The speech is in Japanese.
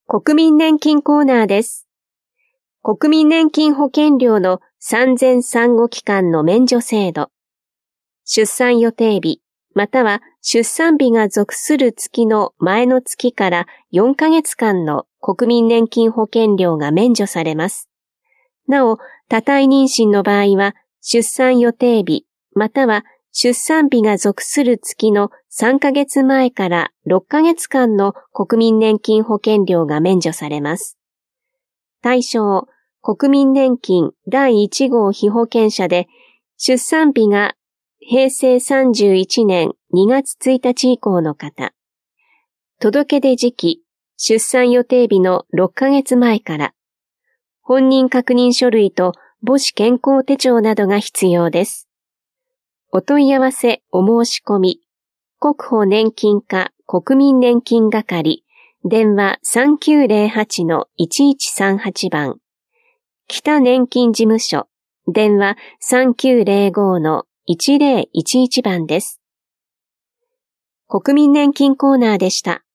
国民年金コーナーです。国民年金保険料の産前産後期間の免除制度。出産予定日、または出産日が属する月の前の月から4ヶ月間の国民年金保険料が免除されます。なお、多胎妊娠の場合は、出産予定日、または出産日が属する月の3ヶ月前から6ヶ月間の国民年金保険料が免除されます。対象、国民年金第1号被保険者で、出産日が平成31年2月1日以降の方。届出時期、出産予定日の6ヶ月前から、本人確認書類と母子健康手帳などが必要です。お問い合わせお申し込み、国保年金課国民年金係、電話 3908-1138 番、北年金事務所、電話 3905-1011 番です。国民年金コーナーでした。